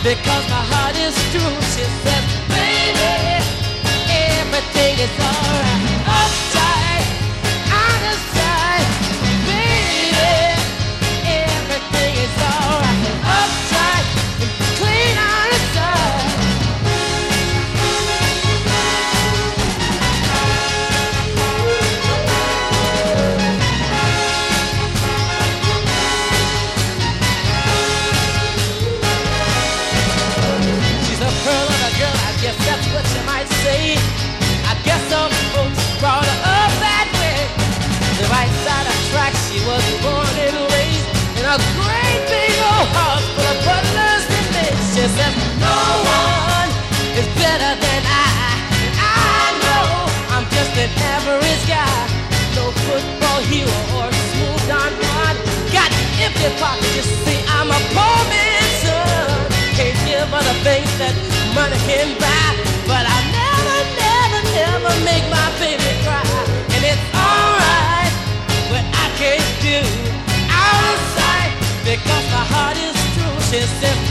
because my heart is true. She says, baby, everything is alright. Uptight, out of sight, baby, everything is alright. Uptight, clean out of sight. Pearl of a girl, I guess that's what you might say. I guess some folks brought her up that way. The right side of track, she was born and raised in a great big old house full of butlers and maids. She says, no one is better than I. And I know I'm just an average guy. No football hero or smooth Don Juan. Got empty pockets, you see, I'm a poor man's son. Can't give her the things that money can buy, but I never make my baby cry. And it's alright what I can't do out of sight, because my heart is true. She says,